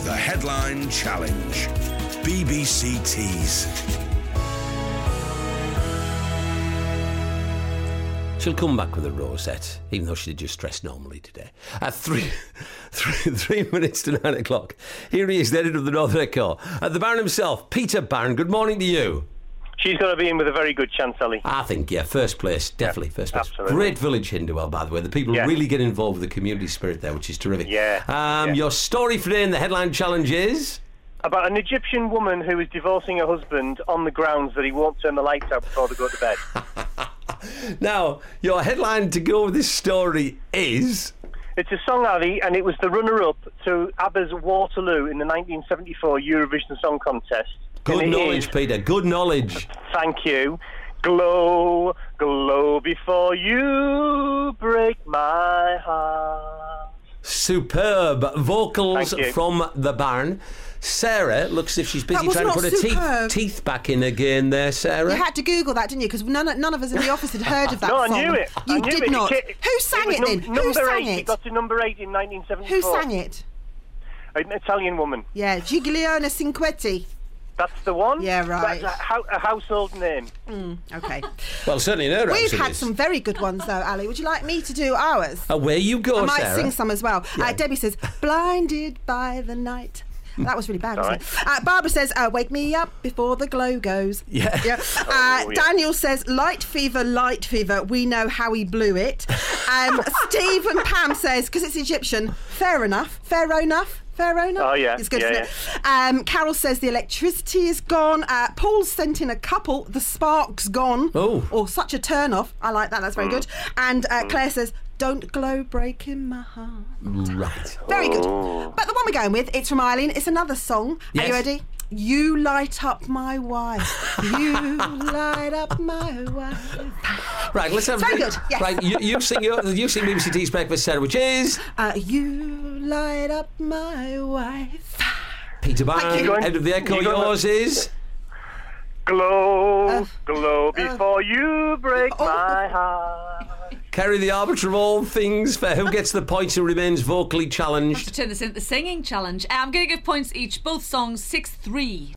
The Headline Challenge. BBC Tees. She'll come back with a rosette, even though she did just dress normally today. At 3 minutes to 9 o'clock, here he is, the editor of the Northern Echo. The Baron himself, Peter Barron, good morning to you. She's going to be in with a very good chance, Ali. I think, yeah, first place, definitely first place. Absolutely. Great village, Hindwell, by the way. The people really get involved with the community spirit there, which is terrific. Your story for today in the Headline Challenge is... about an Egyptian woman who is divorcing her husband on the grounds that he won't turn the lights out before they go to bed. Now, your headline to go with this story is... It's a song, Ali, and it was the runner-up to ABBA's Waterloo in the 1974 Eurovision Song Contest. Good knowledge, Peter, good knowledge. Thank you. Glow, glow before you break my heart. Superb vocals from the Baron. Sarah looks as if she's busy trying to put her teeth back in again there, Sarah. You had to Google that, didn't you? Because none of us in the office had heard of that song. No, I knew it. You did not. Who sang it then? Who sang it? It got to number 8 in 1974. Who sang it? An Italian woman. Yeah, Giglione Cinquetti. That's the one? Yeah, right. That's a household name. Okay. Well, certainly in her house We've it had is. some very good ones, though, Ali. Would you like me to do ours? Away you go, I might Sarah. sing some as well. Yeah. Debbie says, blinded by the night. That was really bad, wasn't it? Barbara says, wake me up before the glow goes. Yeah. Daniel says, light fever, we know how he blew it. Steve and Pam says, because it's Egyptian, fair enough. Oh, yeah. It's good, isn't it? Carol says the electricity is gone. Paul's sent in a couple. The spark's gone. Oh. Or such a turn off. I like that. That's very good. And Claire says, don't glow breaking my heart. Right. Very good. But the one we're going with, it's from Eileen. It's another song. Yes. Are you ready? You light up my wife. You light up my wife. Right, let's have Very good, yes. Right, you sing BBC Tea's Breakfast, Sarah, which is... you light up my wife. Peter Barron, head of the Echo, yours is... Glow, glow before you break my heart. Carry the arbiter of all things for who gets the points and remains vocally challenged. I have to turn this into the singing challenge. I'm going to give points each, both songs 6-3.